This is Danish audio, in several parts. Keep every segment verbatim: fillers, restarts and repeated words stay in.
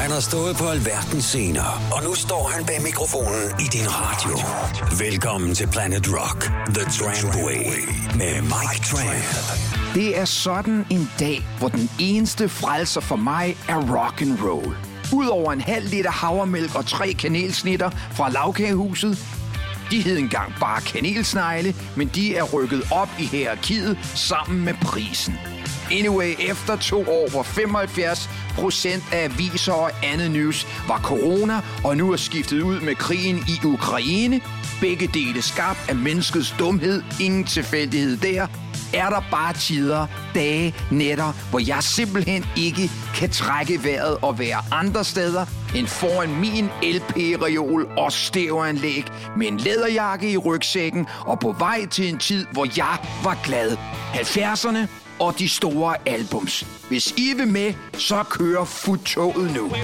Han har stået på alverdens scener, og nu står han bag mikrofonen i din radio. Velkommen til Planet Rock, The Trampway, med Mike Tramp. Det er sådan en dag, hvor den eneste frelser for mig er rock and roll. Udover en halv liter havremælk og tre kanelsnitter fra lavkagehuset. De hed engang bare kanelsnegle, men de er rykket op i hierarkiet sammen med prisen. Anyway, efter to år, hvor femoghalvfjerds procent af aviser og andet news var corona, og nu er skiftet ud med krigen i Ukraine, begge dele skabt af menneskets dumhed, ingen tilfældighed der, er der bare tider, dage, nætter, hvor jeg simpelthen ikke kan trække vejret og være andre steder end foran min L P-reol og stereoanlæg med en læderjakke i rygsækken og på vej til en tid, hvor jeg var glad. halvfjerdserne og de store albums. Hvis I vil med, så kører futtoget nu.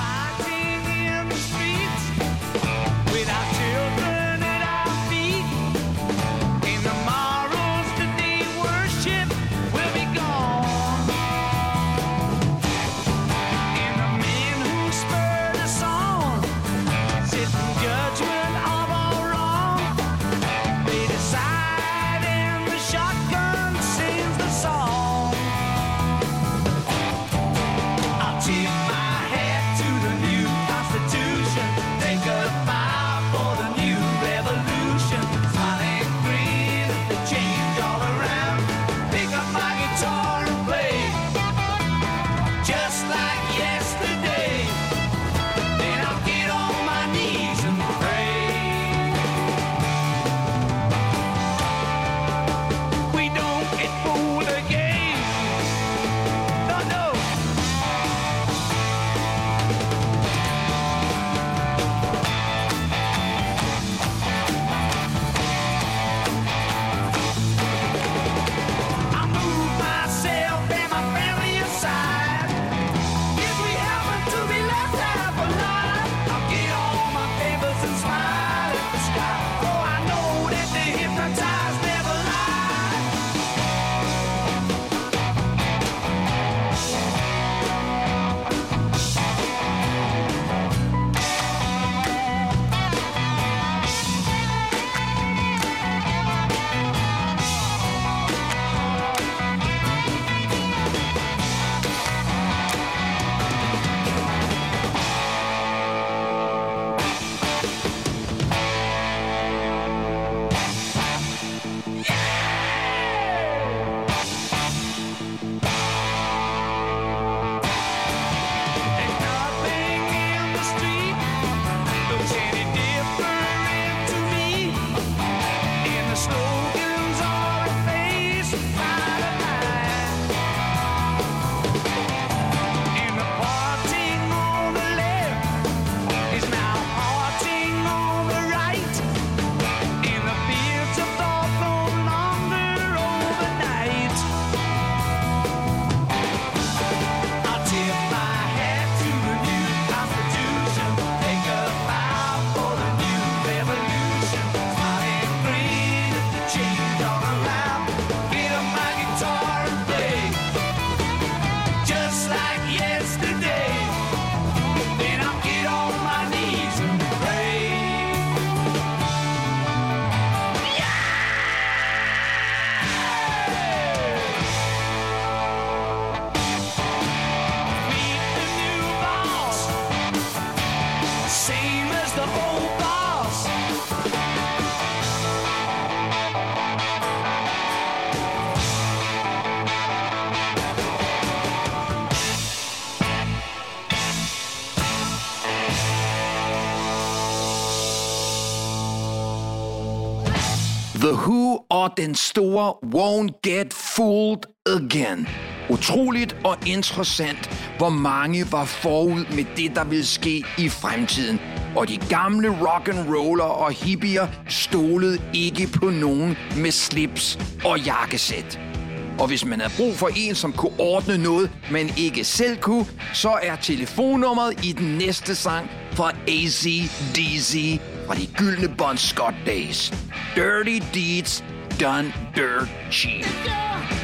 The Who og den store Won't Get Fooled Again. Utroligt og interessant, hvor mange var forud med det, der ville ske i fremtiden. Og de gamle rock'n'roller og hippier stolede ikke på nogen med slips og jakkesæt. Og hvis man havde brug for en, som kunne ordne noget, man ikke selv kunne, så er telefonnummeret i den næste sang fra A C D C fra de gyldne Bon Scott Days. Dirty Deeds Done Dirt Cheap.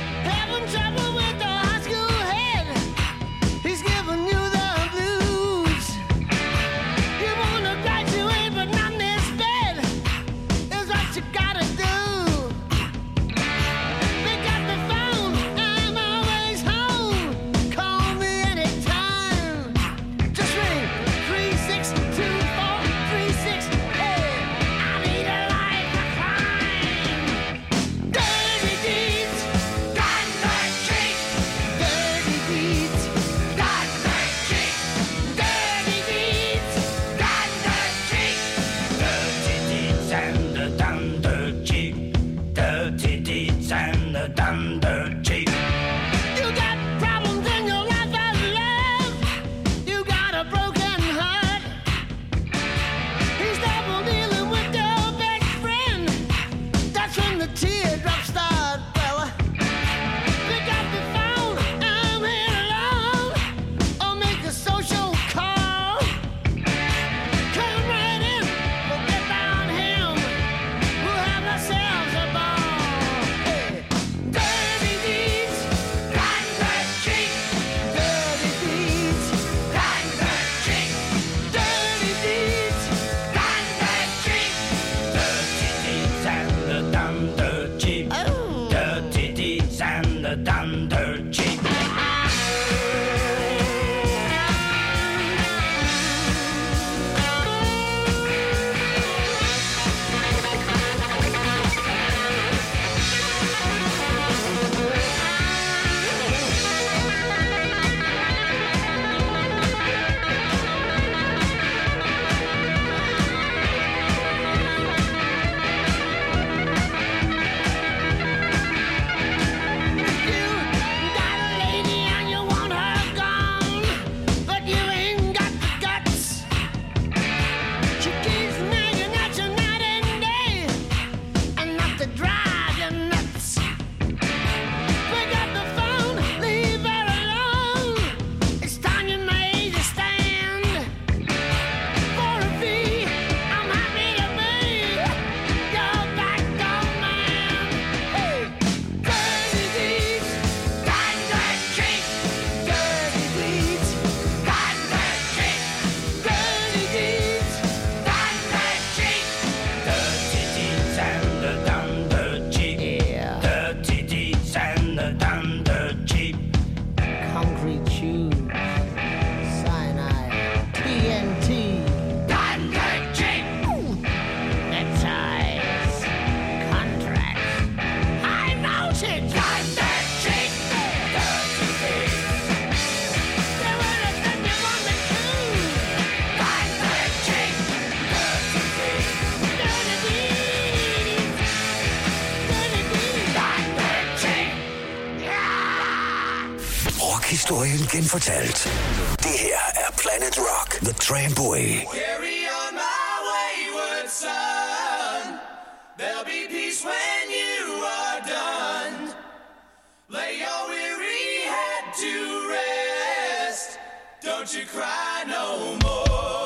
Having trouble with the high school head. He's giving you the blues. Historien genfortalt. Det her er Planet Rock, The Trampway. Carry on my wayward son. There'll be peace when you are done. Lay your weary head to rest. Don't you cry no more.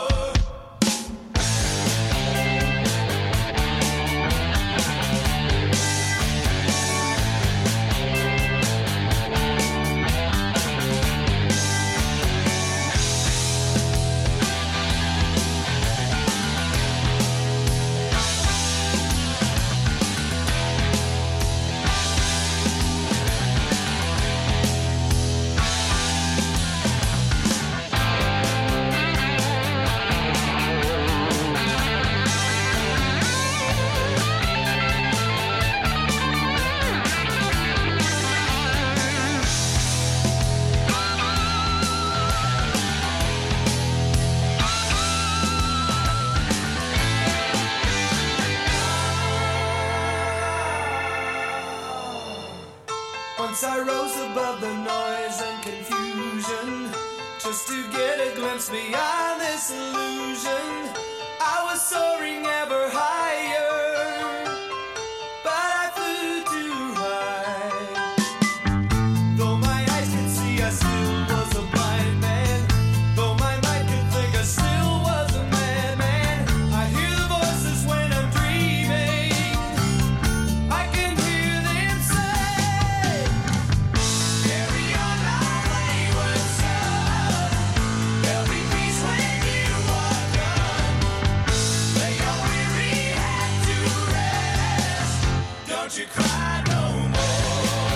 Once I rose above the noise and confusion, just to get a glimpse beyond this illusion. I was soaring ever higher, but I flew too high. Though my eyes could see, I still was a blind man. Though my mind could think, I still was a madman. I hear the voices when I'm dreaming. I can hear them say, carry on my wayward son. There'll be peace when you are done. Lay your weary head to rest. Don't you cry no more.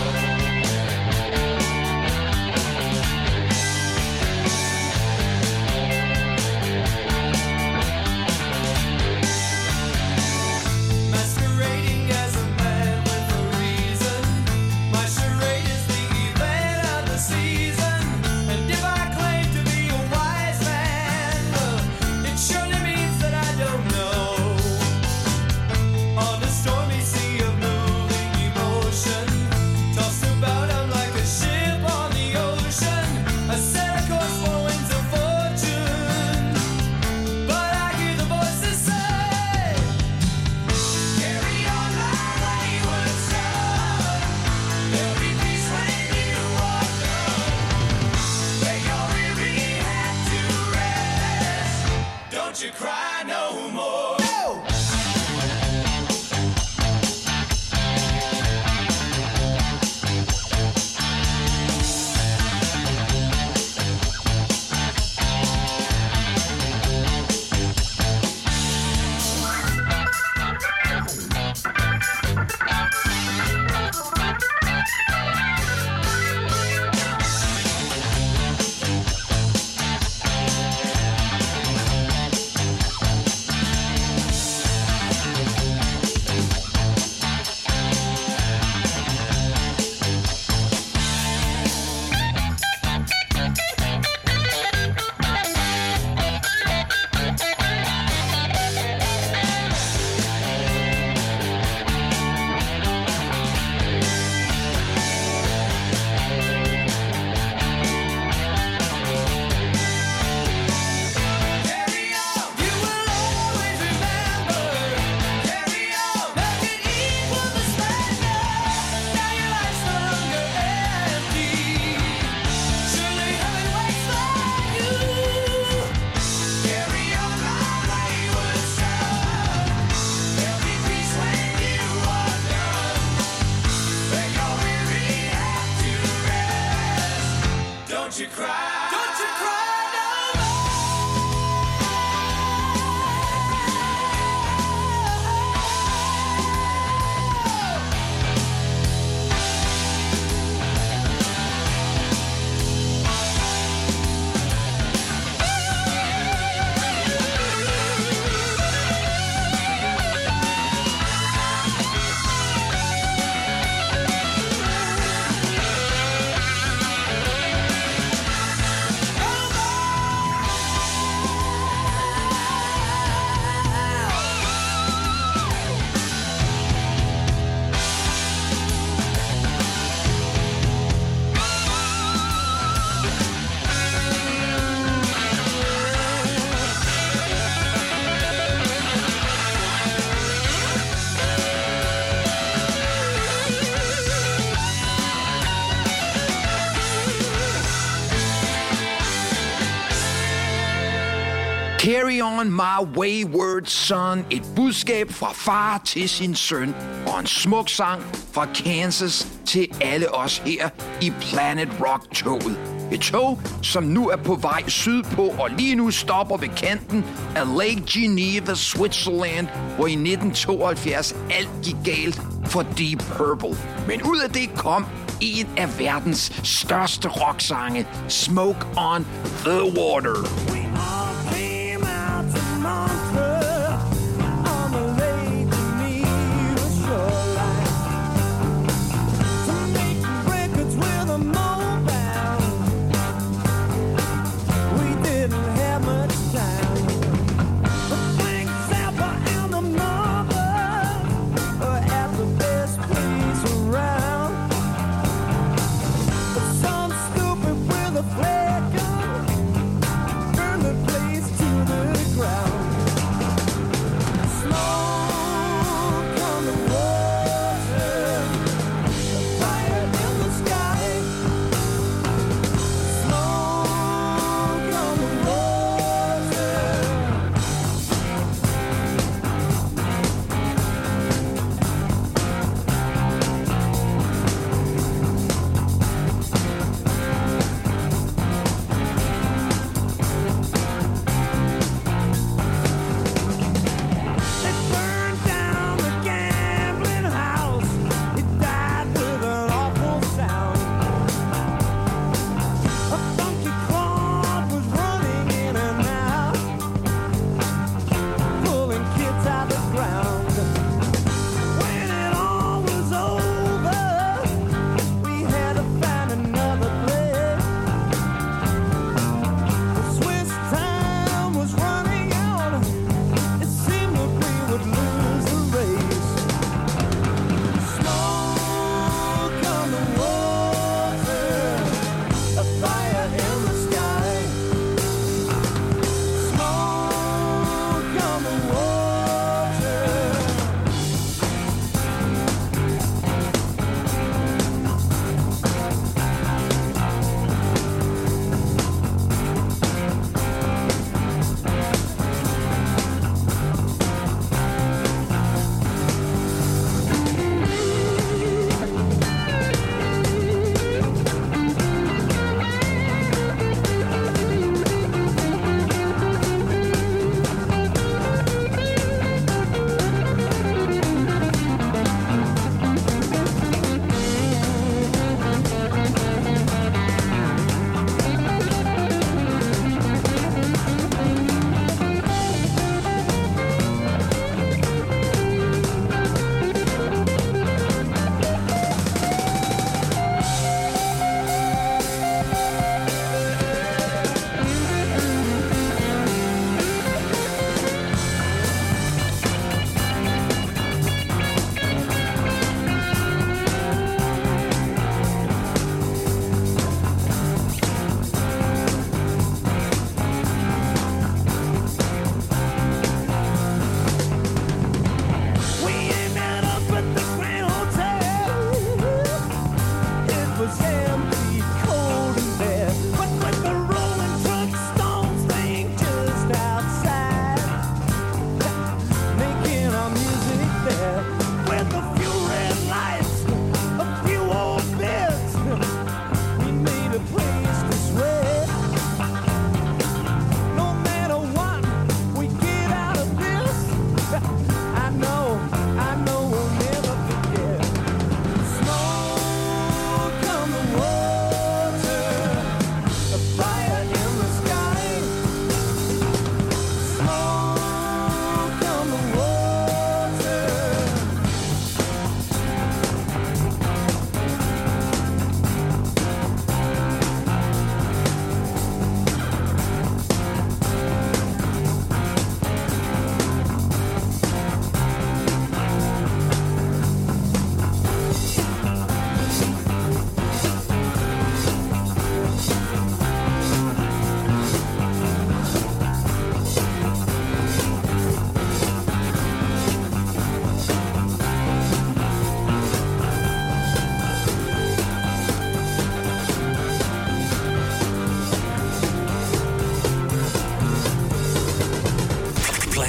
Masquerading as a man with a reason. My charade is the event of the season. And if I claim to be a wise man, uh, it surely means that I don't know. On a stormy sea of moving emotion, tossed about I'm like a ship on the ocean. I set a course for winds of fortune, but I hear the voices say, carry on my wayward son. There'll be peace when you are done. Lay your weary head to rest. Don't you cry no more. No! Carry on my wayward son. Et budskab fra far til sin søn. Og en smuk sang fra Kansas til alle os her i Planet Rock-toget. Et tog, som nu er på vej sydpå og lige nu stopper ved kanten af Lake Geneva, Switzerland, hvor i nitten tooghalvfjerds alt gik galt for Deep Purple. Men ud af det kom en af verdens største rocksange, Smoke on the Water. Some stupid with a flare gun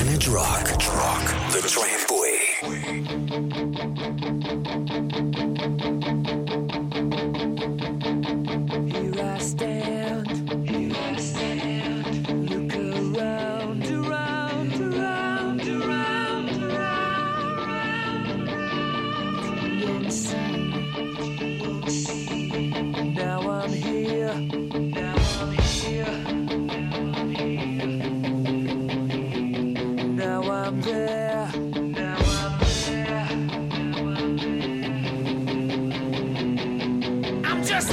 Planet Rock. Rock. The Trampway. Here I stand, here I stand. Look around, around, around, around, around. You won't see, you won't see. Now I'm here, now I'm here, now I'm here. Now I'm there, now I'm there, now I'm there. I'm just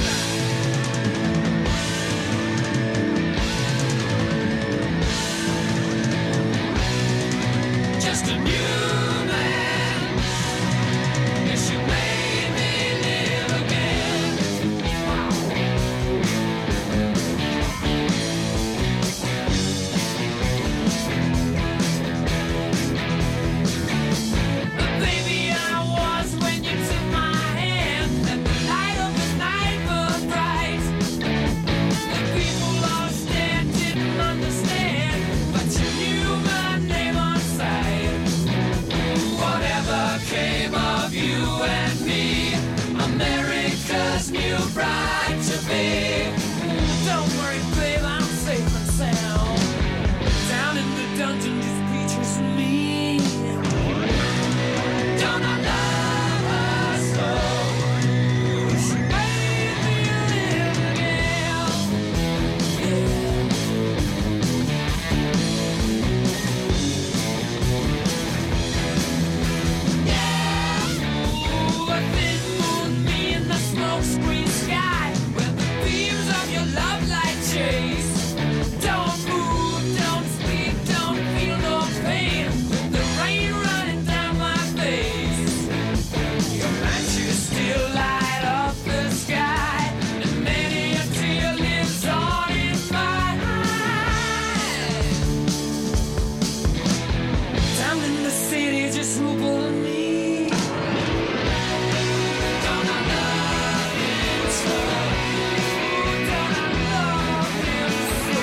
just a new man. Yes, you made me live again. The baby I was when you took my hand, and the light of the night was bright. The people lost and didn't understand, but you knew my name on sight. Whatever came of you and me, America's new bride to be. Don't worry, babe, I'm safe and sound. Down in the dungeon, just pictures me. Don't I love her so? She made me live again. Yeah. Ooh, a thin moon, me in the smoke screen sky, where the beams of your love light chase. Don't move, don't speak, don't feel no pain. The rain running down my face. Your matches still light up the sky, and many a tear lives on in my eyes. Down in the city, just Rupert and me. Don't I love him so? Don't I love him so?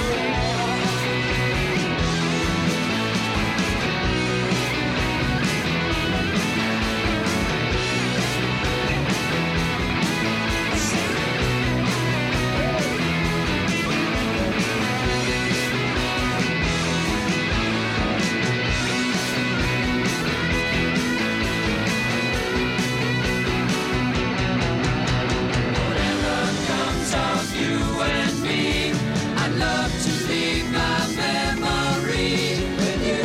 Whatever comes of you and me, I'd love to leave my memory with you.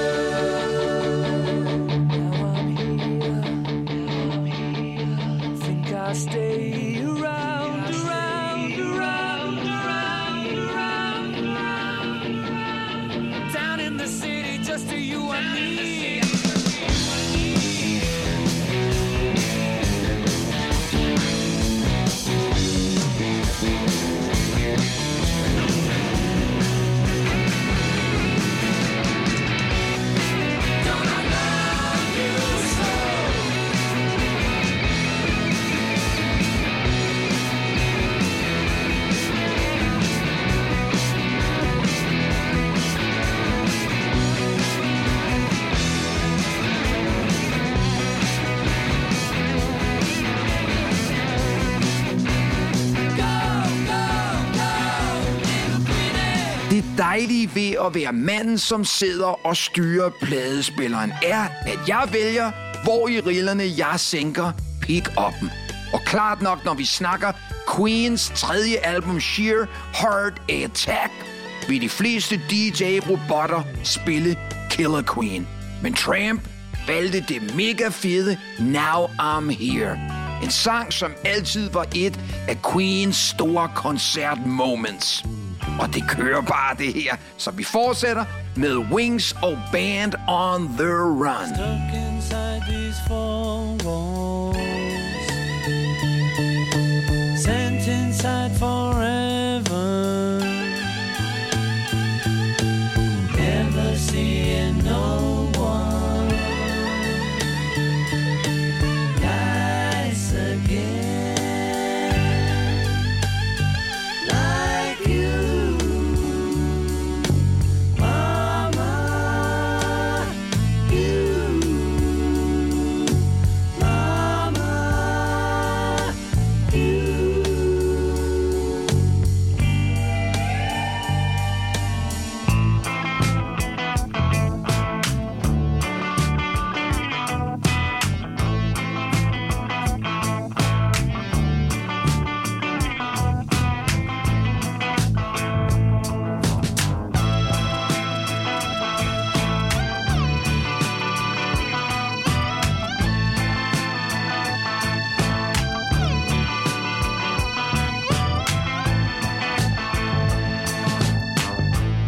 Now I'm here, now I'm here. Think I'll stay around, around, around, around, around, around. Down in the city, just to you and me. Don't I love you so? Det dejlige ved at være manden, som sidder og styrer pladespilleren, er, at jeg vælger, hvor i rillerne jeg sænker pick-up'en. Og klart nok, når vi snakker Queens tredje album Sheer Heart Attack, vil de fleste D J-robotter spille Killer Queen. Men Tramp valgte det mega fede Now I'm Here. En sang, som altid var et af Queens store koncert-moments. Og det kører bare det her, så vi fortsætter med Wings og Band on the Run. Stuck inside these four walls, sent inside forever, never seeing no one nice again, like you, mama.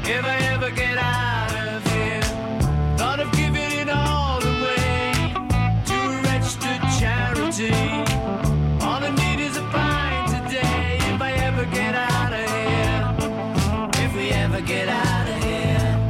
if I ever get out of here. Thought of giving it all away to a registered charity. All I need is a pint today if I ever get out of here. If we ever get out of here.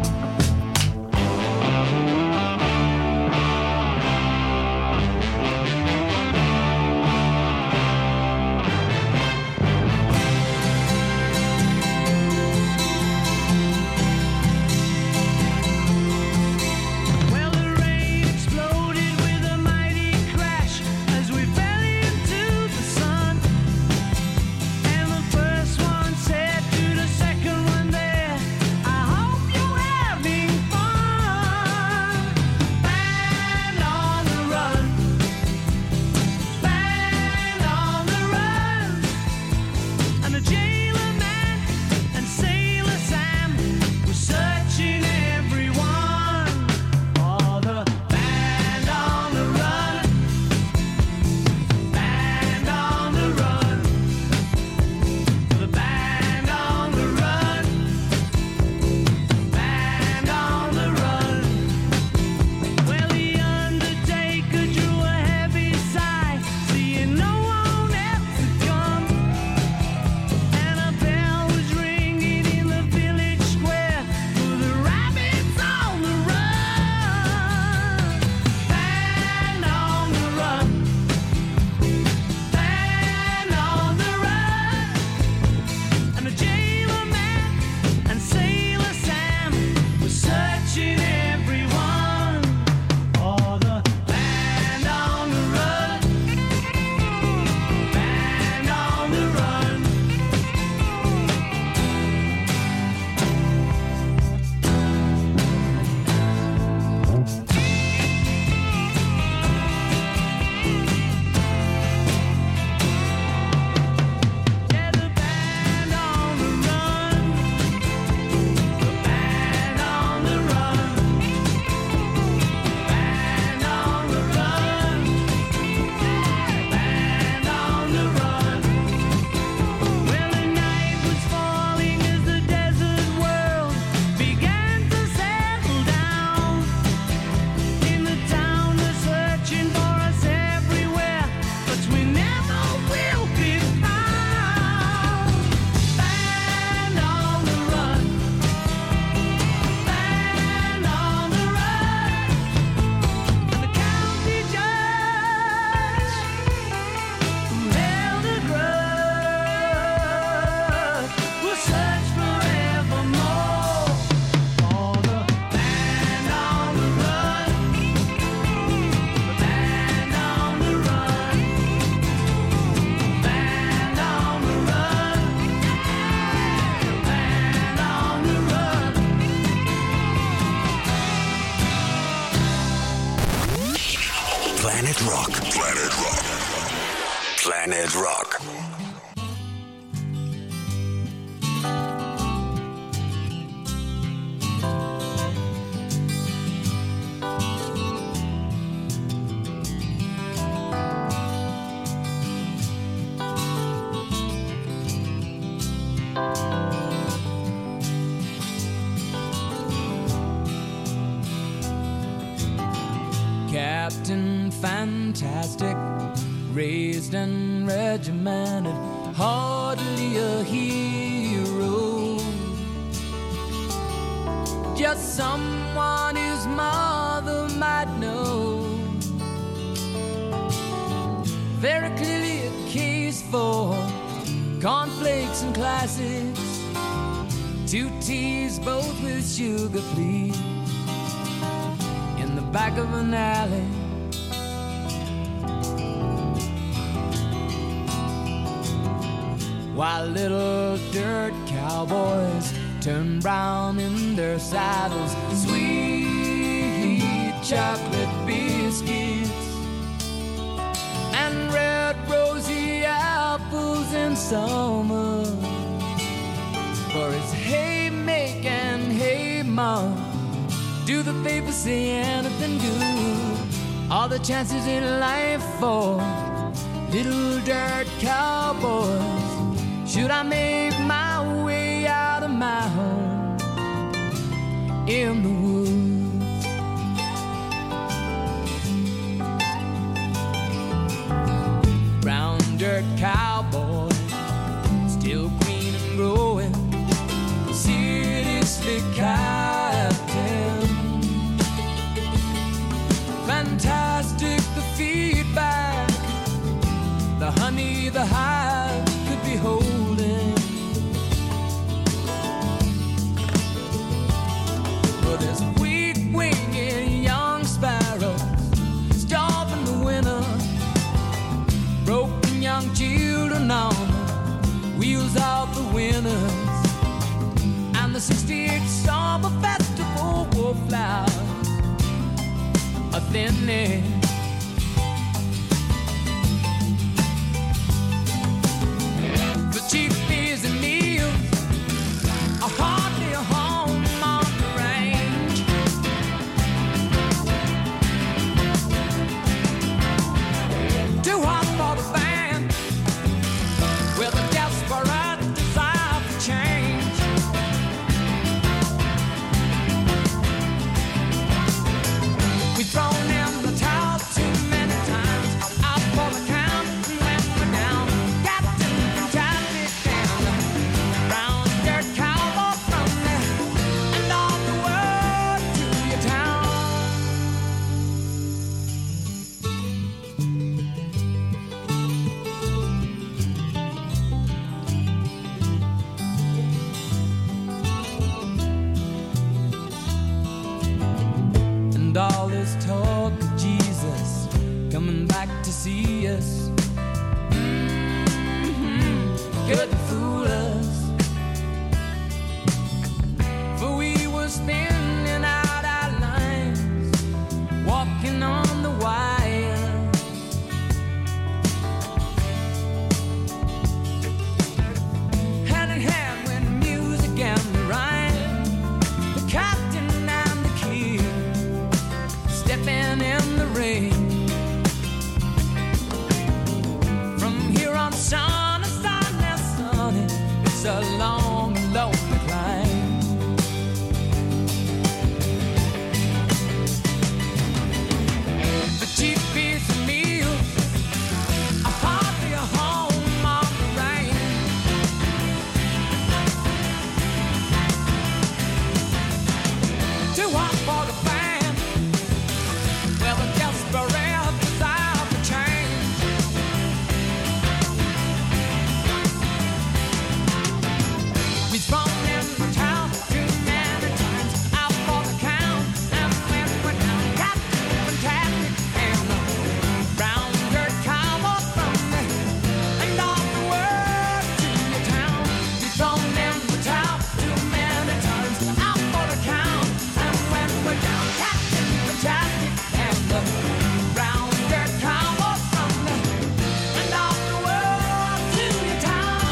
Planet Rock. Planet Rock. Planet Rock. Captain Fantastic, raised and regimented, hardly a hero, just someone his mother might know. Very clearly a case for cornflakes and classics, two teas both with sugar, please, in the back of an alley. While little dirt cowboys turn brown in their saddles, sweet chocolate biscuits and red rosy apples in summer. For it's hey make and hey mom, do the papers say anything good? All the chances in life for little dirt cowboys. Should I make my way out of my home? in the woods. Brown dirt cowboy, still green and growing, city slick captain. Fantastic the feedback, the honey the hive could be holding. But there's weak-winged young sparrows starving the winter, broken young children on the wheels of the winners, and the sixty-eighth summer festival wallflowers are thinning. The cheap beers and meals are hardly a home on the range. Too hot for the band, with a desperate desire for change. We've thrown in the towel too many times, out for the count, and when we're down, Captain Fantastic and the brown dirt cowboy from there, and all the word to your town. And all this talk of Jesus coming back to see us, mm-hmm, couldn't fool us, for we were spinning out our lines, walking on the wire. Hand in hand when the music and the rhyme, the captain and the kid stepping in the rain. From here on, sun is sunny, sunny. It's a long, lonely climb. The cheap beers and meals are hardly a home on the range. Too hot for the fan, well, the desperate desire for change. We've thrown in the towel too many times, out for the count, and when we're down, Captain Fantastic and the brown dirt cowboy from there, and all the word to your town. We've thrown in the towel too many times, out for the count, and when we're down, Captain Fantastic and the brown dirt cowboy from there, and all the word to your town.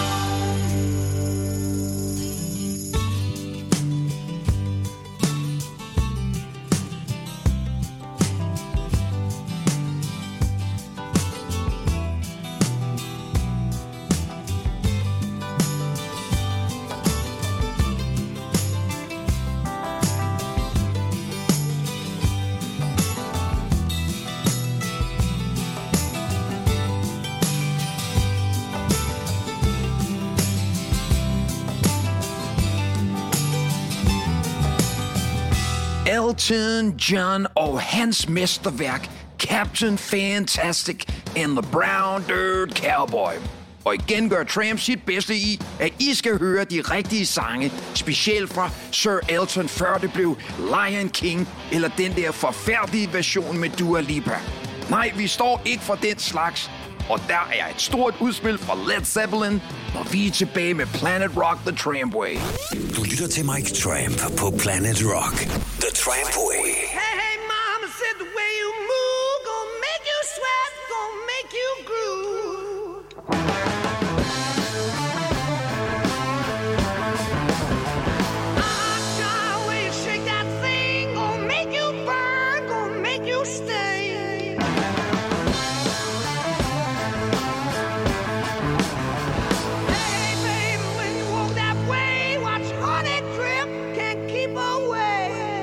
Elton John og hans mesterværk Captain Fantastic and the Brown Dirt Cowboy. Og igen gør Tramp sit bedste i, at I skal høre de rigtige sange, specielt fra Sir Elton, før det blev Lion King, eller den der forfærdelige version med Dua Lipa. Nej, vi står ikke for den slags. Og der er et stort udspil fra Led Zeppelin, når vi er tilbage med Planet Rock The Tramp Way. Du lytter til Mike Tramp på Planet Rock. The Tramp Way. Hey, hey, mama said the way you move gonna make you sweat, gonna make you groove. Ah, the way you shake that thing gonna make you burn, gonna make you stay. Hey, baby, when you walk that way, watch honey drip, can't keep away.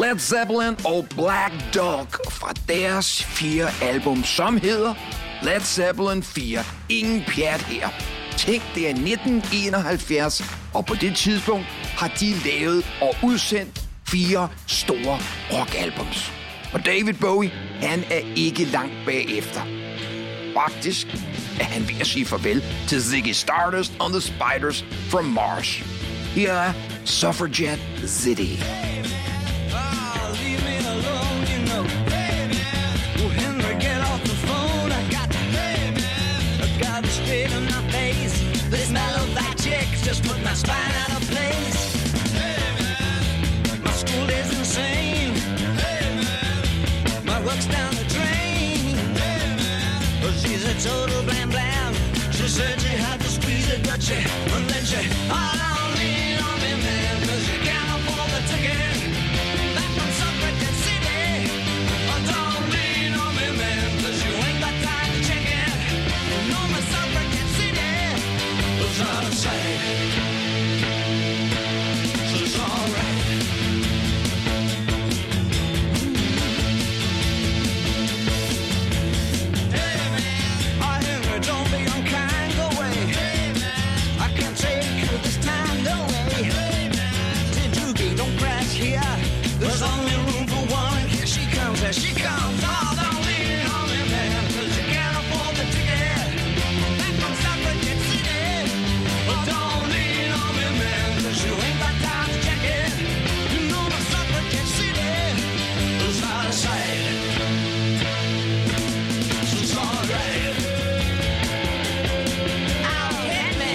Led Zeppelin og Black Dog fra deres fire album, som hedder Led Zeppelin fire. Ingen pjat her. Tænk, det er nitten enoghalvfjerds, og på det tidspunkt har de lavet og udsendt fire store rockalbums. Og David Bowie, han er ikke langt bagefter. Faktisk er han ved at sige farvel til Ziggy Stardust and the Spiders from Mars. Her er Suffragette City. Just put my spine out of place. Hey man, my school is insane. Hey man, my work's down the drain. Hey man, she's a total blam blam. She said she had to squeeze it, but she, and then she, oh, don't lean on me, man, 'cause you can't afford the ticket. Back from Suffragette City. Oh, don't lean on me, man, 'cause you ain't got time to check it. No, my Suffragette City was out of sight. There's only room for one, and here she comes, here she comes. Oh, don't lean on me, man, 'cause you can't afford the ticket. Back from Suffragette City. Oh, don't lean on me, man, 'cause you ain't got time to check it. You know my Suffragette City is out of sight. So it's alright. I'll hit me.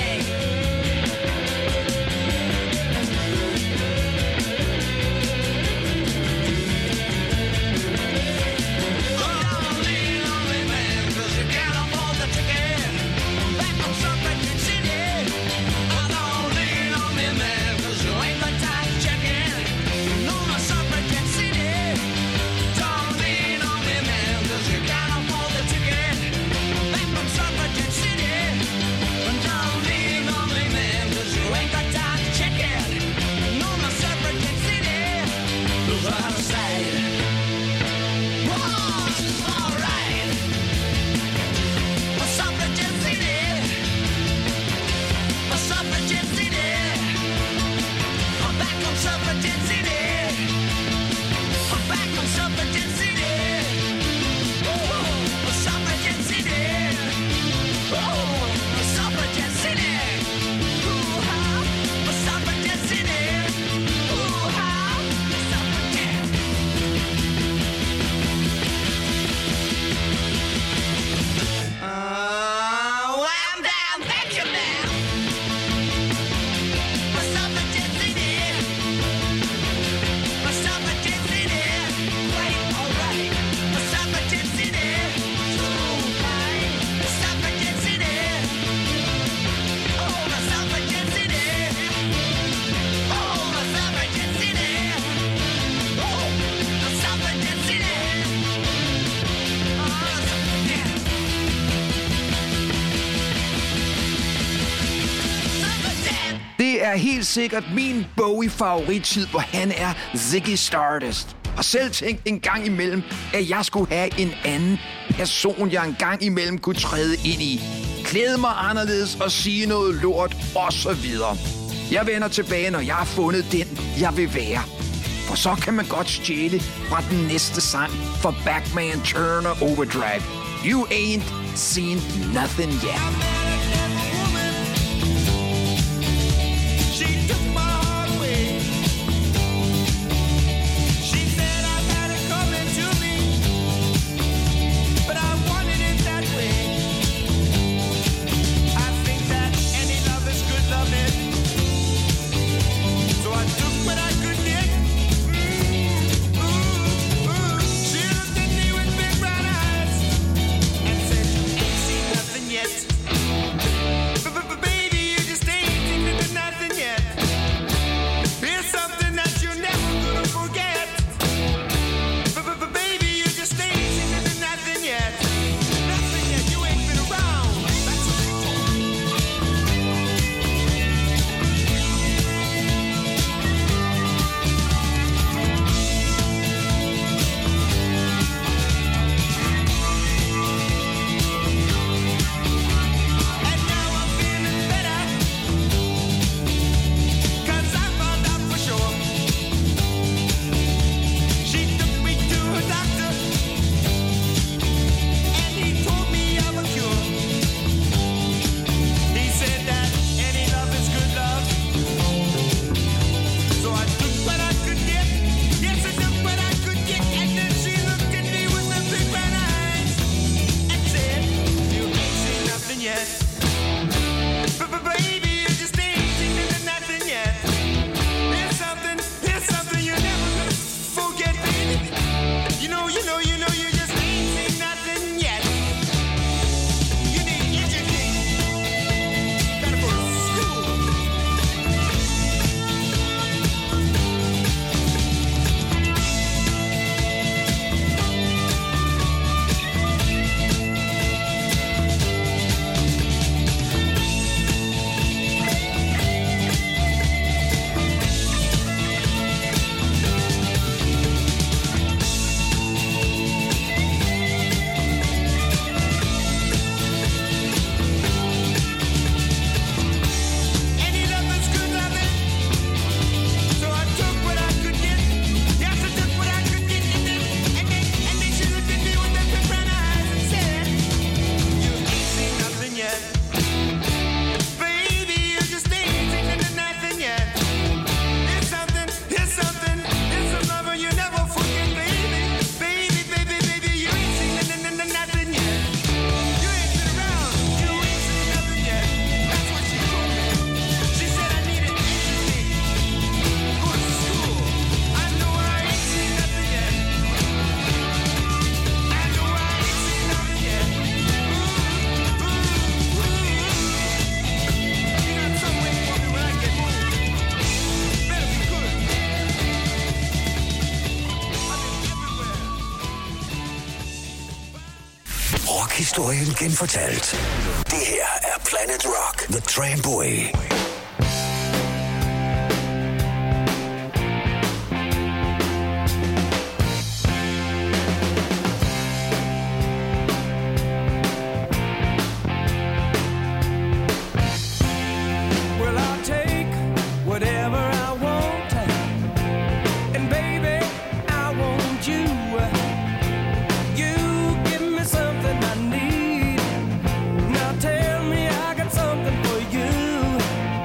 er helt sikkert min Bowie-favorittid, hvor han er Ziggy Stardust. Og selv tænkt en gang imellem, at jeg skulle have en anden person, jeg en gang imellem kunne træde ind i. Klæde mig anderledes og sige noget lort, og så videre. Jeg vender tilbage, når jeg har fundet den, jeg vil være. For så kan man godt stjæle fra den næste sang for Backman Turner Overdrive. You ain't seen nothing yet. yet. But, but baby, you just ain't seen nothing yet. Here's something, here's something you never gonna forget, baby. You know, you know, you know, you just ain't seen nothing yet. You need education. Gotta go to school. Any love is good loving. So I took what I could get. Yes, I took what I could get. And then, and then, and then she looked at me with them big brown eyes and said, you ain't seen nothing yet. Baby, you just ain't seen nothing yet. Here's something, here's something, here's some lover you never forget, baby. Baby, baby, baby, you ain't seen nothing yet. You ain't been around, you ain't seen nothing yet. That's what she told me. She said I needed education. Go to school. I know I ain't seen nothing yet. I know I ain't seen nothing yet. Ooh, ooh, ooh. You got some way for me when I get home. Better be good. I've been everywhere. Rockhistorien genfortalt. Det her er Planet Rock, The Tramway. Well, I'll take whatever I want, and baby, I want you. You give me something I need. Now tell me I got something for you.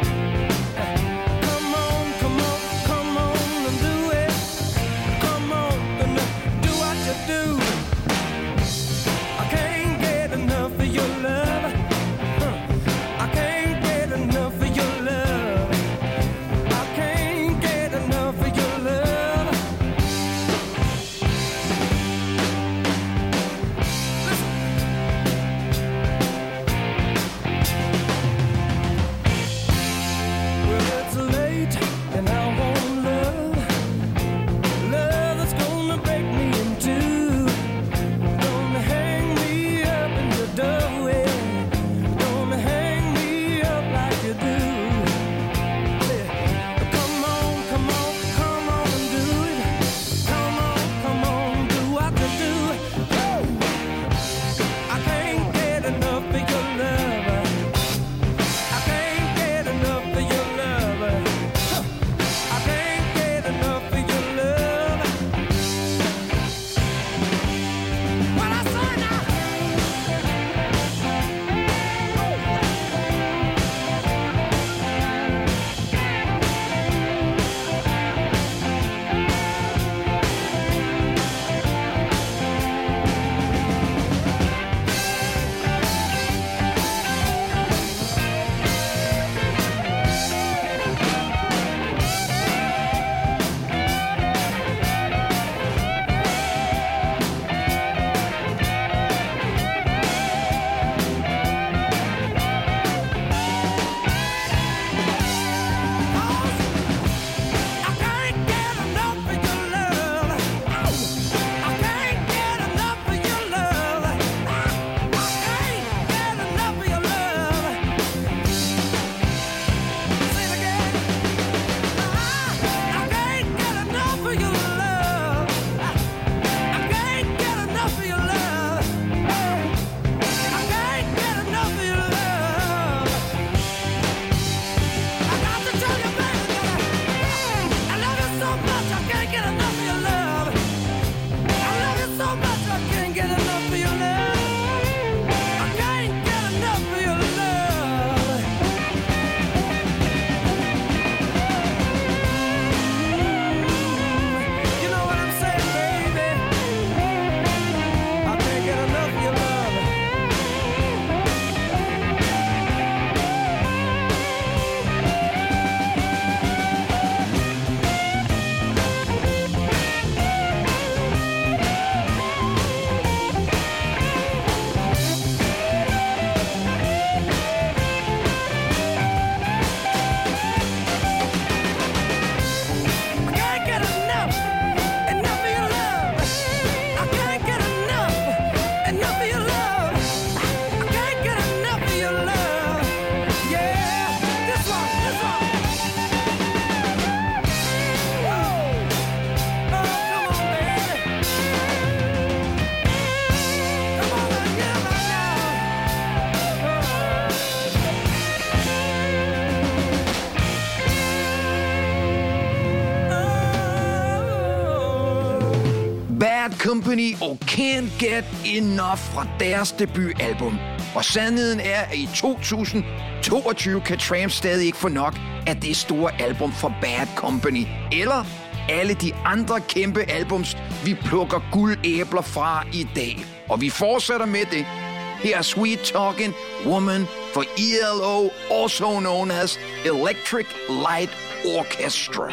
Company og Can't Get Enough fra deres debutalbum. Og sandheden er, at i to tusind toogtyve kan Tramp stadig ikke få nok af det store album for Bad Company. Eller alle de andre kæmpe albums, vi plukker guldæbler fra i dag. Og vi fortsætter med det. Her er Sweet Talking Woman for E L O, also known as Electric Light Orchestra.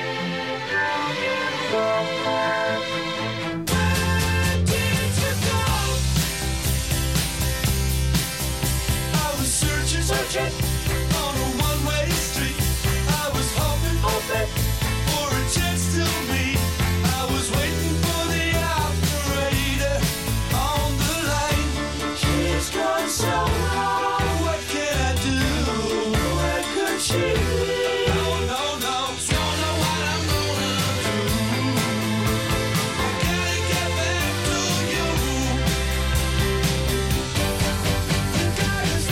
Searching on a one-way street, I was hoping, hoping for a chance to meet. I was waiting for the operator on the line. She's gone so long. What can I do? Where could she be? No, no, no, don't know what I'm gonna do. I gotta get back to you. The guy is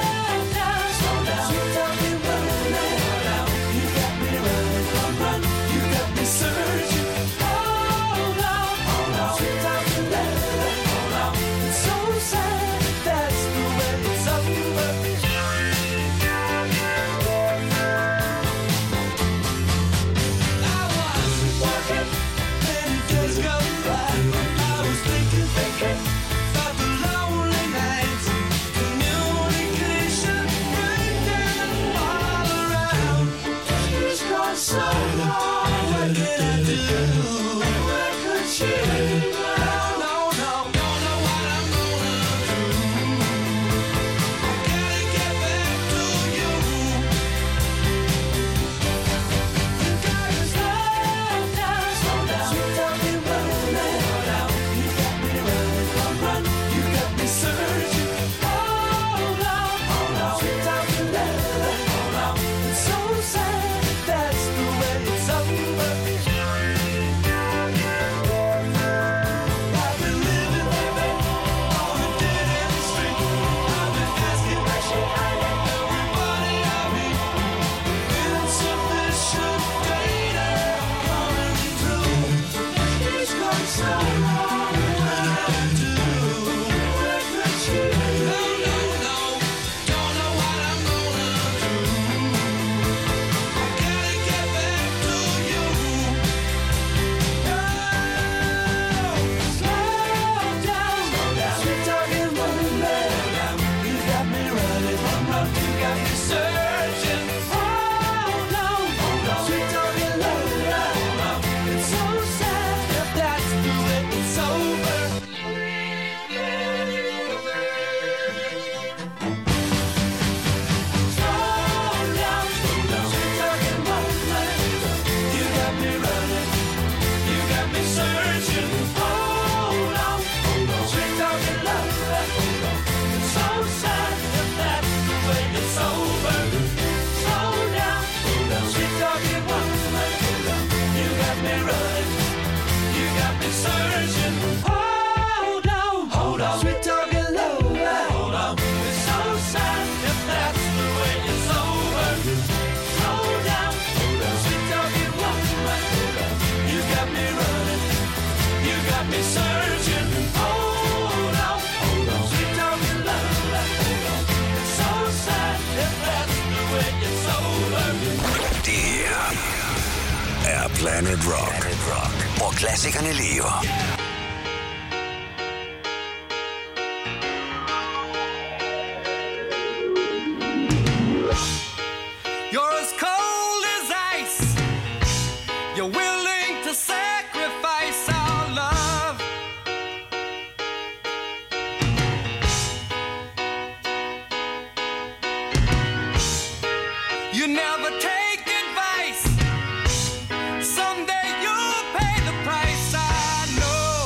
Planet Rock, Planet Rock, hvor klassikerne lever. You're as cold as ice. You're willing to sacrifice our love. You never take advice. Someday you'll pay the price, I know.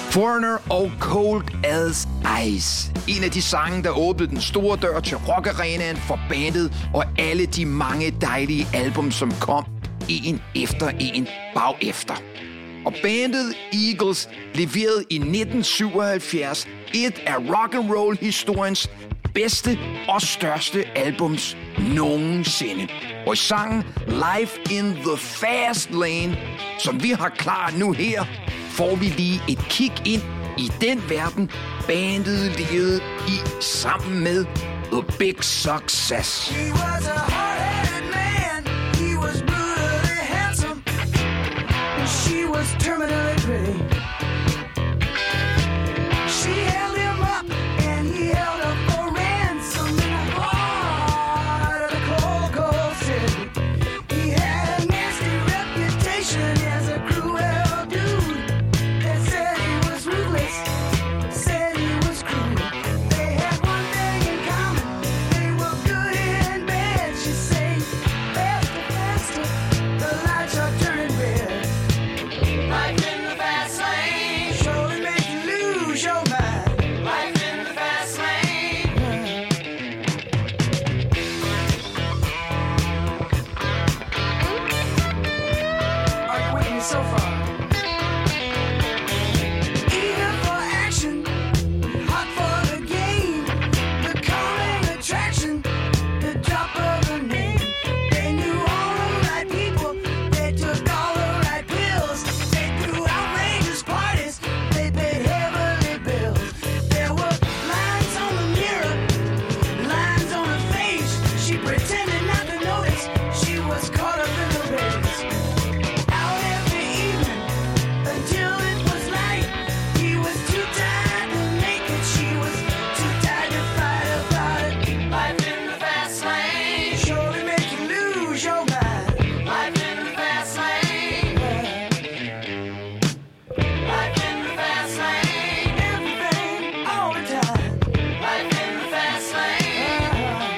Foreigner og Cold as Ice. En af de sange, der åbnede den store dør til rockarenaen for bandet og alle de mange dejlige album, som kom en efter en bagefter. Og bandet Eagles leverede i nitten syvoghalvfjerds et af rock'n'roll-historiens bedste og største albums nogensinde. Og i sangen Life in the Fast Lane, som vi har klar nu her, får vi lige et kig ind i den verden, bandet levede i sammen med The Big Success. He was a hard-headed man. He was brutally handsome. And she was terminally pretty. She held him up and he held up for ransom in a heart of the cold, cold city. He had a nasty reputation as a cruel dude. They said he was ruthless, said he was cruel. They had one thing in common. They were good and bad. She said, faster, faster, the lights are turning red. Life in the fast lane. Surely make you lose your mind. Life in the fast lane. Are you with me so far? Eager for action, hot for the game, the calming attraction, the drop of a name. They knew all the right people, they took all the right pills, they threw outrageous parties, they paid heavily bills. There were lines on the mirror, lines on her face. She pretended not to notice, she was caught up in the race. Out every evening until it was light. He was too tired to make it. She was too tired to fight about it. Life in the fast lane. Surely make you lose your mind. Life in the fast lane. Life in the fast lane. Everything, all the time. Life in the fast lane.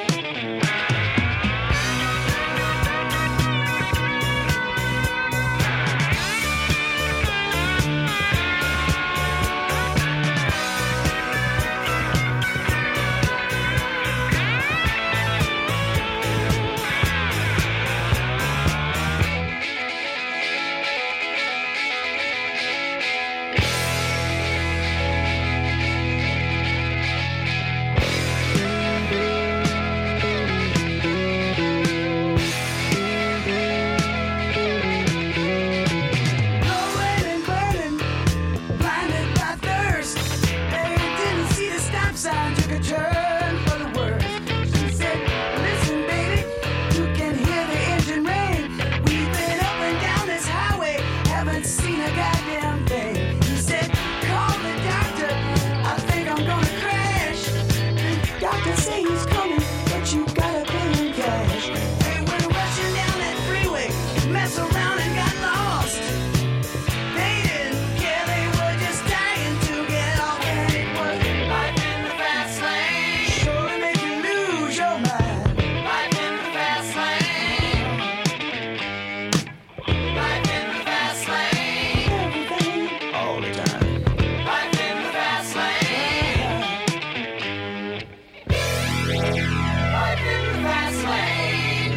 Blowing and burning, blinded by thirst. They didn't see the stop sign, took a turn for the worse. She said, listen, baby, you can hear the engine rain. We've been up and down this highway, haven't seen a goddamn thing. He said, call the doctor, I think I'm gonna crash. Doctor say he's coming, but you gotta pay him cash. They went rushing down that freeway, mess around and got lost. They didn't care, they were just dying to get off, and it was Life in the fast lane. sure to make you lose your mind. Life in the fast lane. Life in the fast lane. Everything, all the time. Life in the fast lane. Life in the fast lane.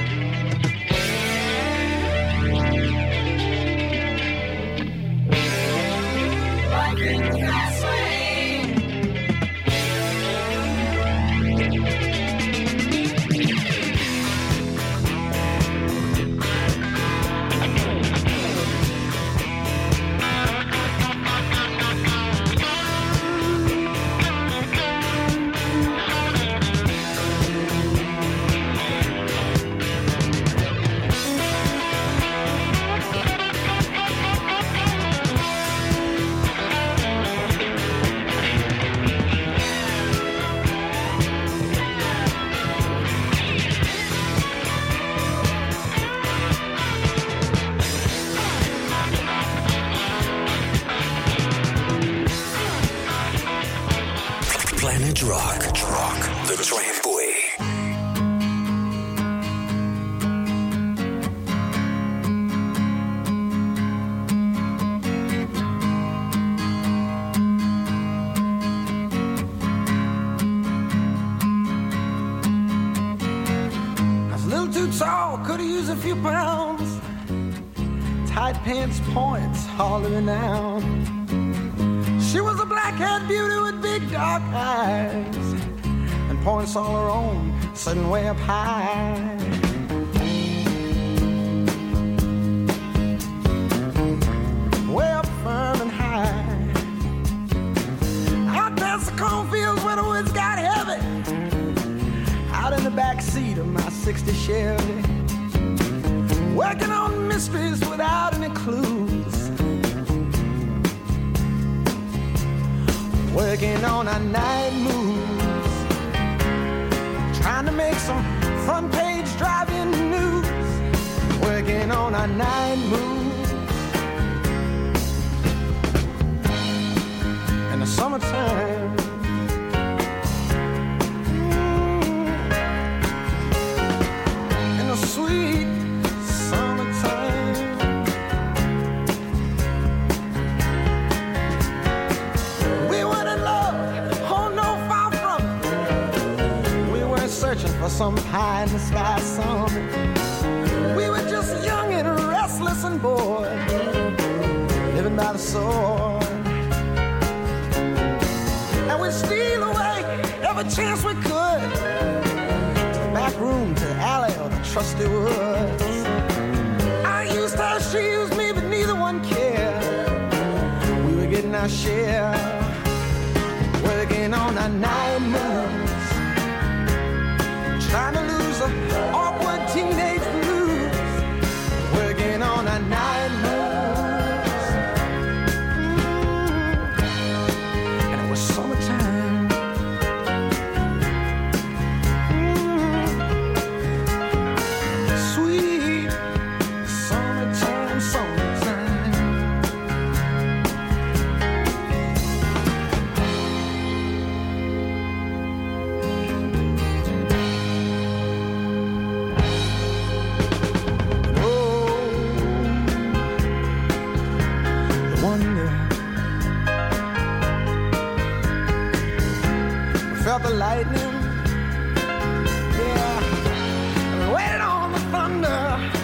Life in the fast lane. Planet Rock. Rock. The Tramway. few pounds, tight pants points, all renowned. She was a black-haired beauty with big dark eyes and points all her own, sitting way up high. Way up firm and high. Out past the cornfields where the woods got heavy. Out in the back seat of my sixty Chevy. Working on mysteries without any clues. Working on our night moves. Trying to make some front page driving news. Working on our night moves. In the summertime. Mm, in the sweet summertime. We were in love, oh no, far from it. We weren't searching for some pie in the sky summit. We were just young and restless and bored, living by the sword. And we'd steal away every chance we could, to the back room, to the alley, or the trusty woods. I used her, she used me, but neither one cared. We were getting our share, working on our night moves, trying to lose the awkward teenage blues, working on our night moves. Mm. And it was summertime. Mm. Sweet summertime, summertime. Felt the lightning, yeah, waited on the thunder,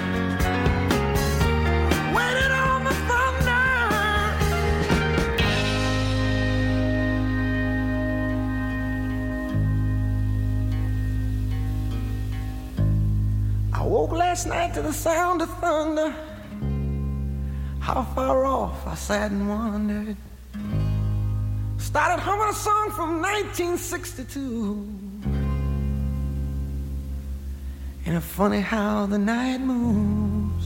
waited on the thunder. I woke last night to the sound of thunder. How far off I sat and wondered. Started humming a song from nineteen sixty-two. Ain't it funny how the night moves,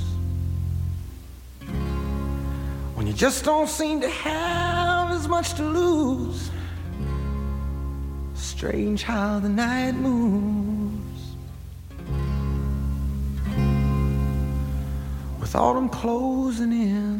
when you just don't seem to have as much to lose. Strange how the night moves, with autumn closing in.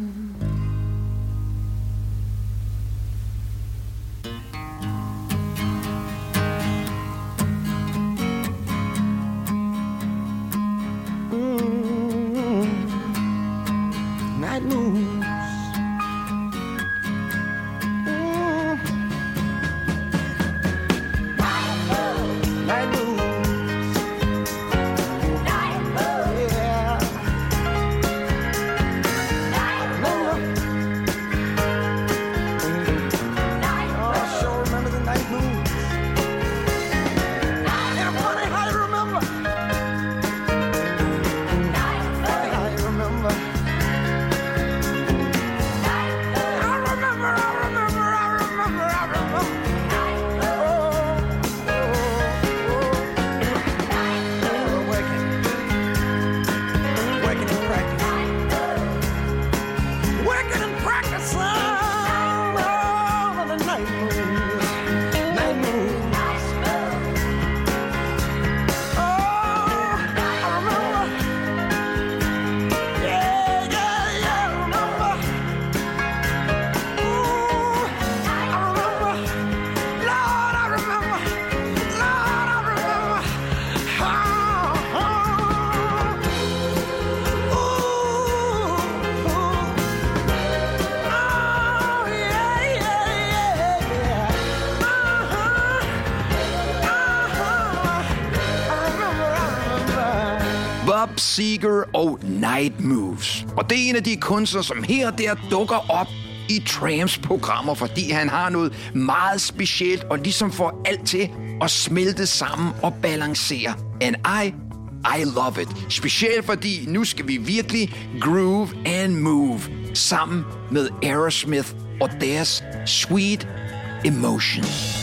Bob Seger og Night Moves. Og det er en af de kunstnere, som her og der dukker op i Tramps programmer, fordi han har noget meget specielt og ligesom får alt til at smelte sammen og balancere. And I, I love it. Specielt fordi nu skal vi virkelig groove and move sammen med Aerosmith og deres Sweet Emotions.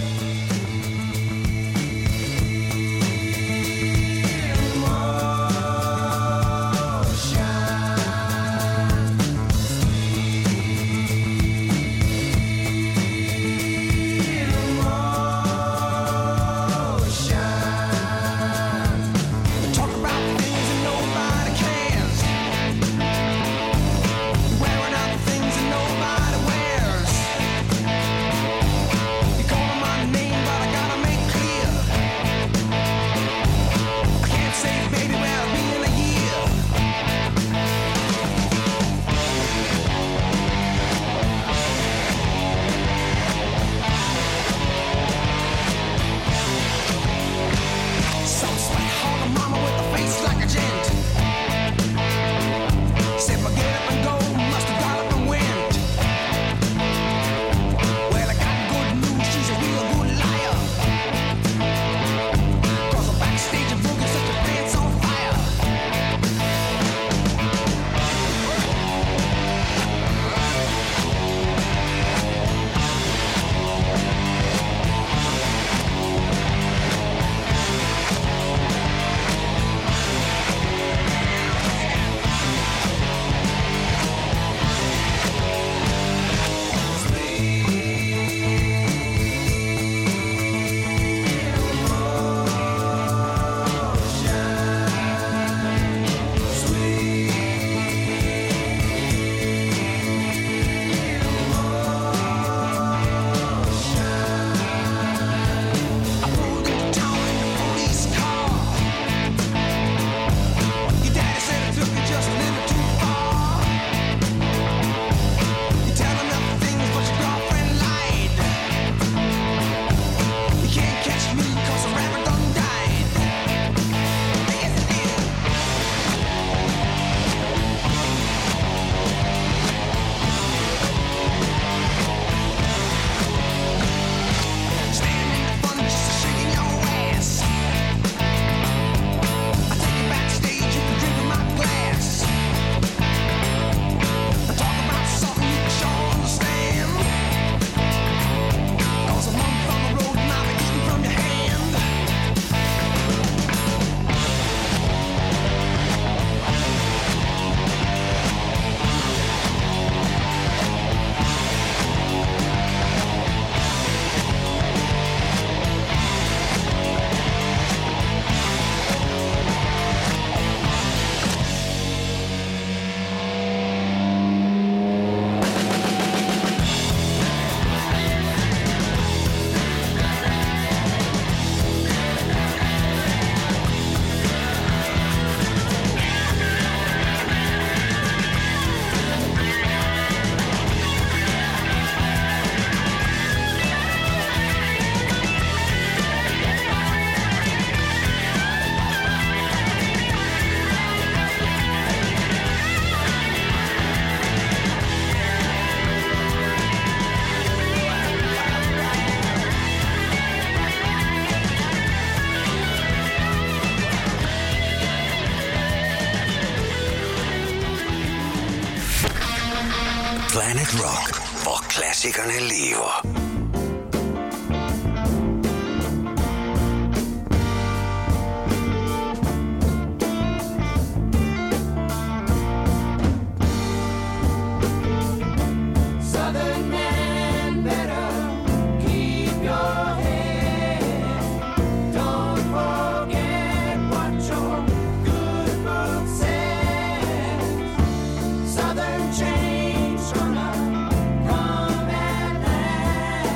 Planet Rock, hvor klassikerne lever. Southern change gonna come and land.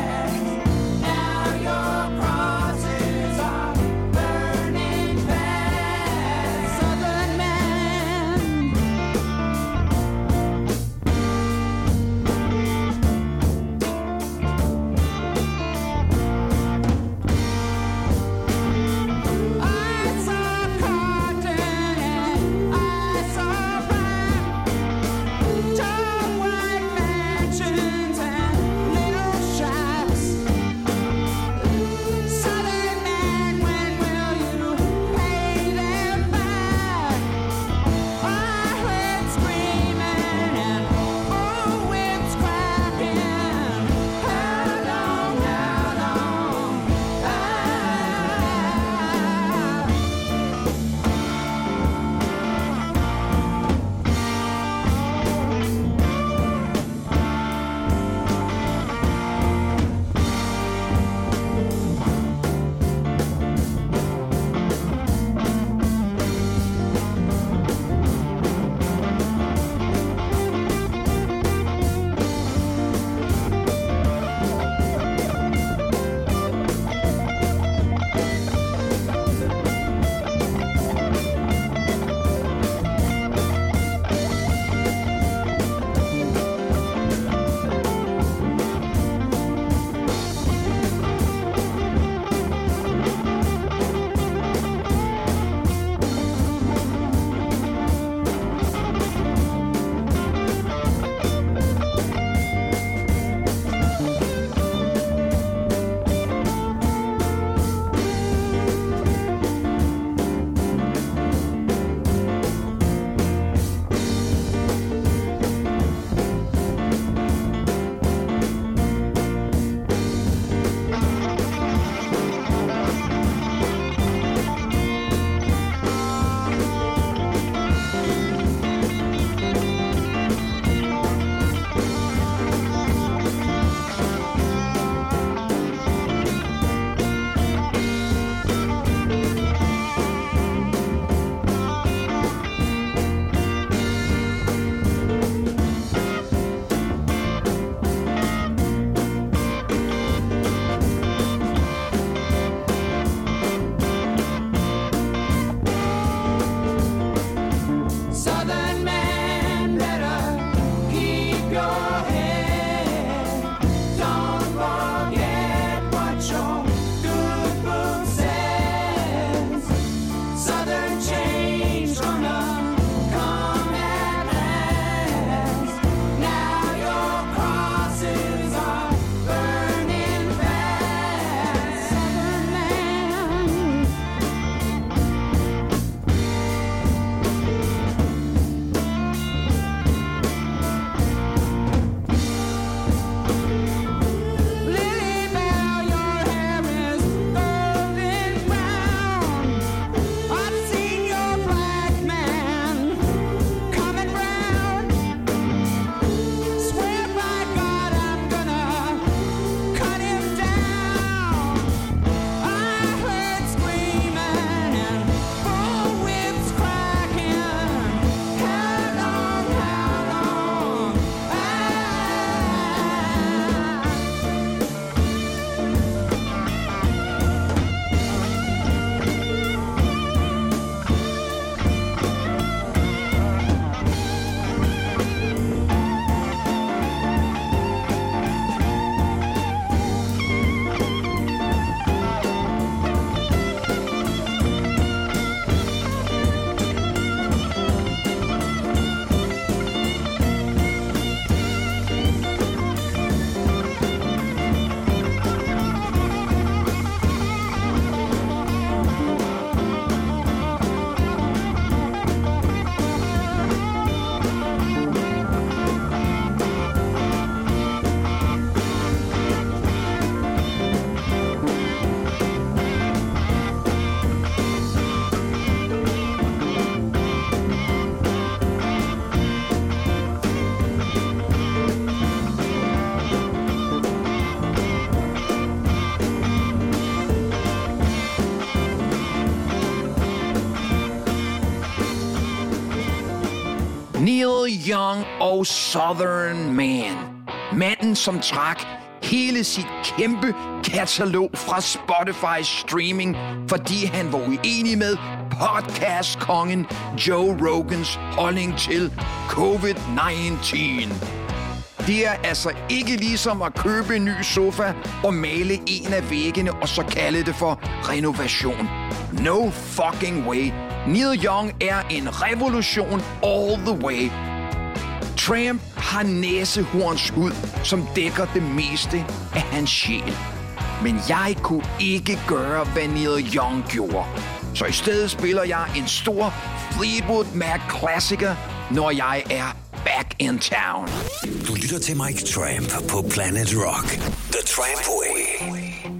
Young og Southern Man. Manden, som trak hele sit kæmpe katalog fra Spotify streaming, fordi han var uenig med podcast-kongen Joe Rogans holdning til covid nitten. Det er altså ikke ligesom at købe en ny sofa og male en af væggene og så kalde det for renovation. No fucking way. Neil Young er en revolution all the way. Tramp har næsehornshud, som dækker det meste af hans sjæl. Men jeg kunne ikke gøre, hvad Neil Young gjorde. Så i stedet spiller jeg en stor Fleetwood Mac-klassiker, når jeg er back in town. Du lytter til Mike Tramp på Planet Rock. The Tramp Way.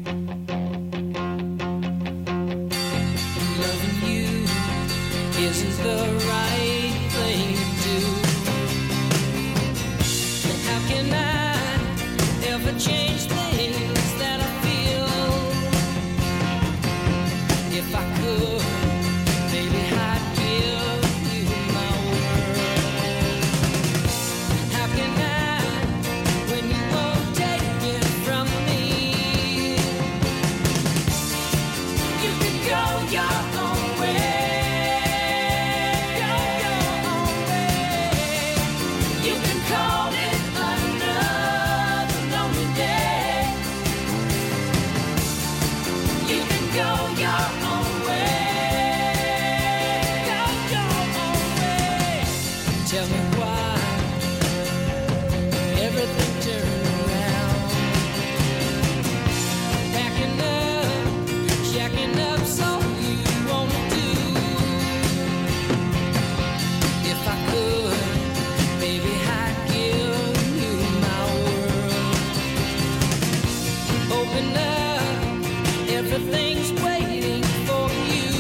Loving you isn't the right thing to do. How can I ever change things that I feel? If I could, baby, I'd give you my world. How can I, when you won't take it from me? You can go your own way. Go your own way. You can call it another lonely day. You can go your own way. Go your own way. Tell me why everything turned around. Packing up, shacking up, so you wanna do. If I could, baby, I'd give you my world. Open up, everything's waiting for you.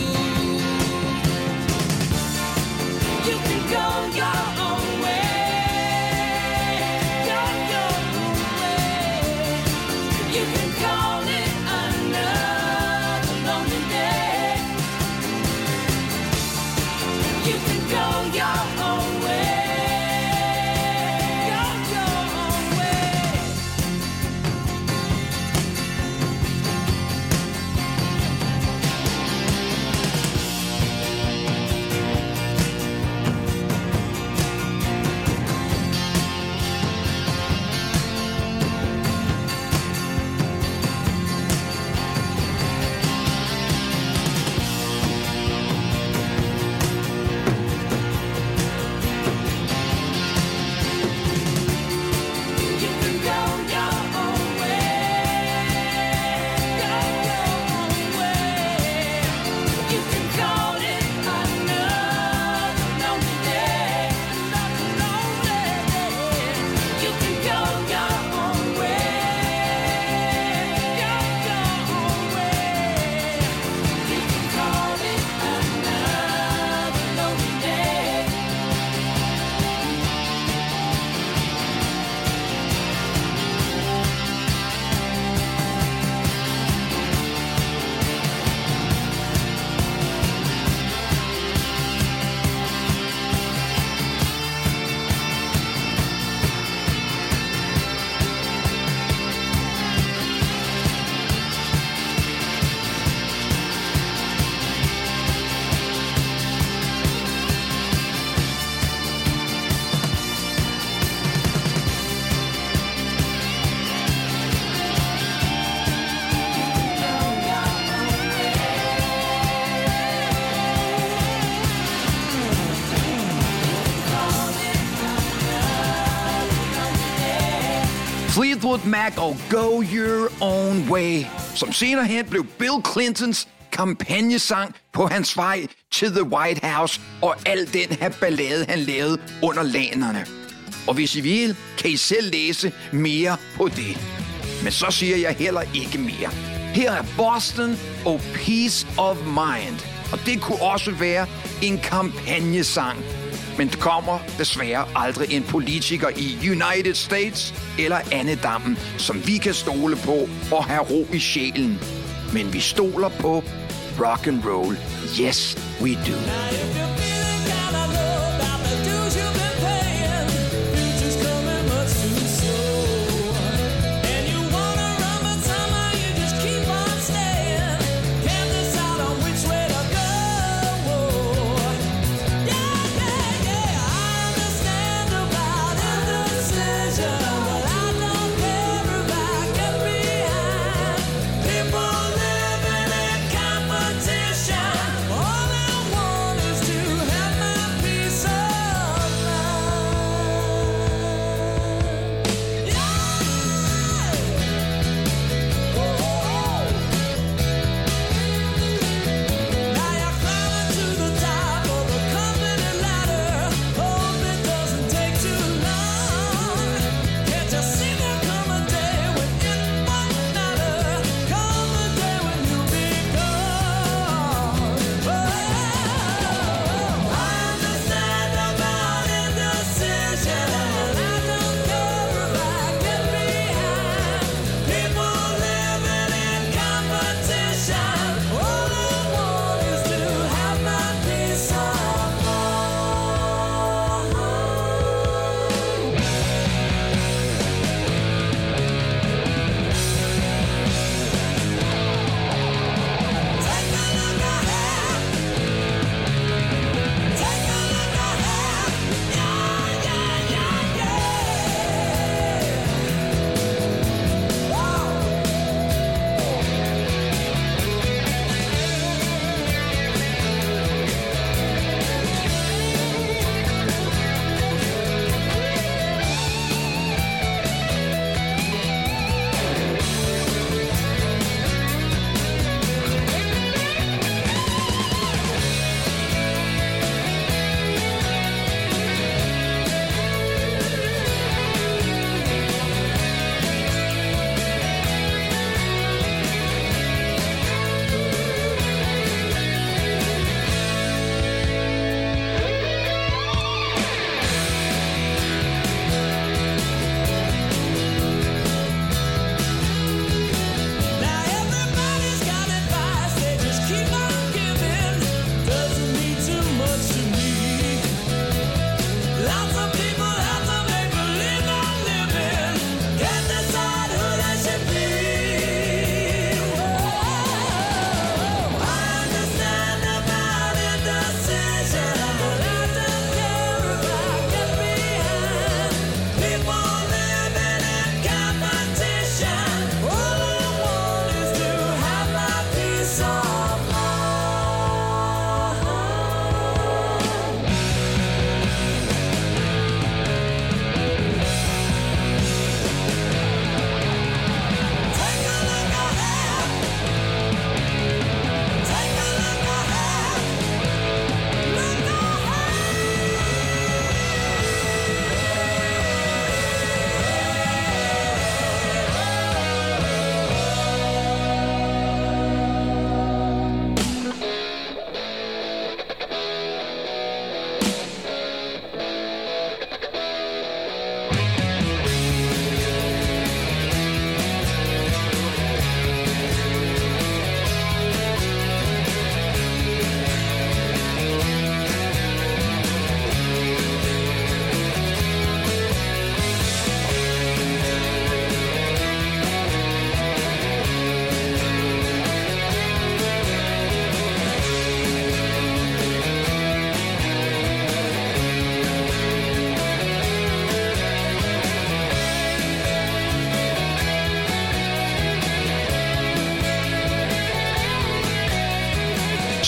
You can go your own way. Go your own way. You can call it another lonely day. You can go your own way. Go your own way. You can go your own way. Go your own way. You can call it another lonely day. Another lonely day. You can go your own way. Go your own way. You can call it another lonely day. Fleetwood Mac og Go Your Own Way, som senere hen blev Bill Clintons kampagnesang på hans vej til The White House og al den her ballade, han lavede under lanerne. Og hvis I vil, kan I selv læse mere på det. Men så siger jeg heller ikke mere. Her er Boston og Peace of Mind. Og det kunne også være en kampagnesang. Men der kommer desværre aldrig en politiker i United States eller andedammen, som vi kan stole på og have ro i sjælen. Men vi stoler på rock and roll. Yes, we do. Now if you're feeling kinda low about the dues you've been paying,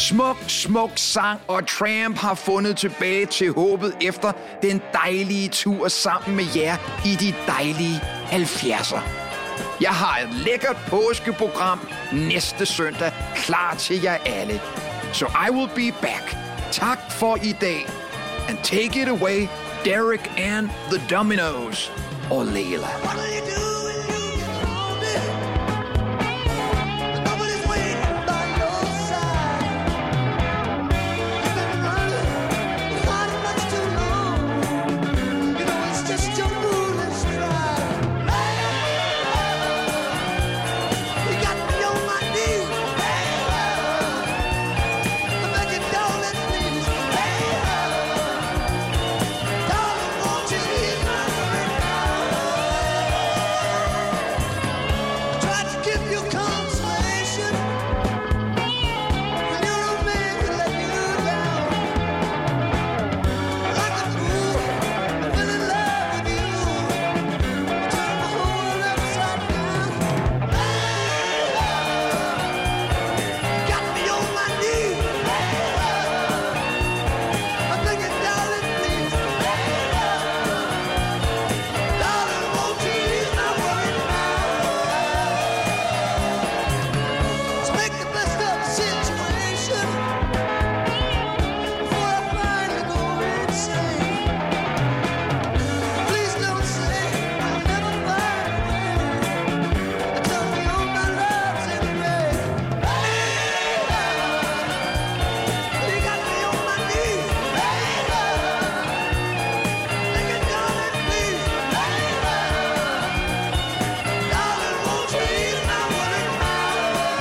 Smuk, smuk sang, og Tramp har fundet tilbage til håbet efter den dejlige tur sammen med jer i de dejlige halvfjerdser. Jeg har et lækkert påskeprogram næste søndag klar til jer alle. Så I will be back. Tak for i dag. And take it away, Derek and the Dominos. Og Leila. What do you do when you get lonely? Nobody's waiting by your side. You've been running, not much too long. You know it's just your foolish stride. You got me on my knees. I'm begging, darling, please. Darling, won't you hear my word now? Tried to give you consolation when your old man could let you down. Like a fool, I fell in love with you. Turned my whole world upside down. Got me on my knees. I'm begging, darling, please. Darling, won't you ease my worry now? Let's make the best of the situation before I finally go insane. Please don't say I'll never find a way. Tell me all my love's in vain. You got me on my knees. Thinking, darling, please. Darling, won't you ease my worry now?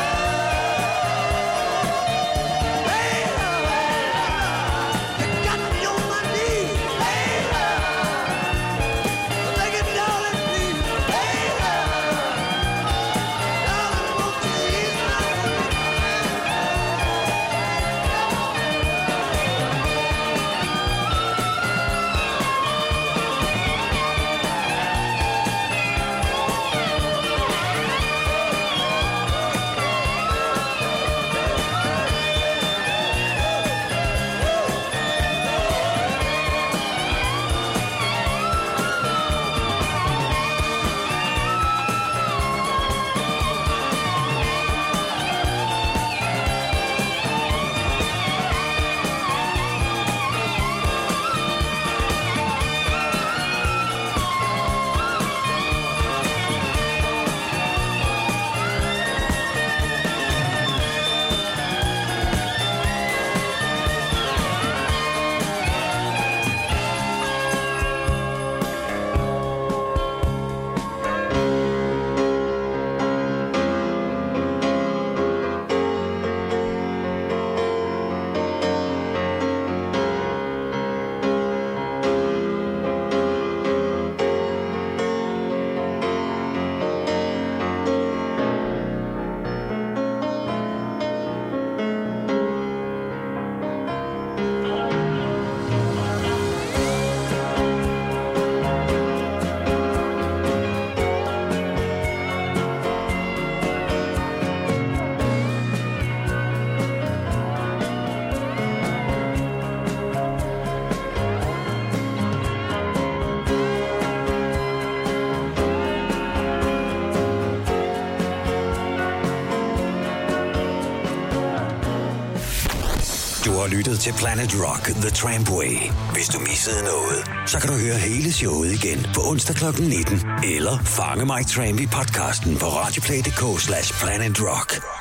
You got me on my knees. Thinking, darling, please. Darling, won't you ease my worry Du har lyttet til Planet Rock The Trampway. Hvis du missede noget, så kan du høre hele showet igen på onsdag klokken nitten. Eller fange Mike Tramp i podcasten på radioplay punktum d k slash planet rock.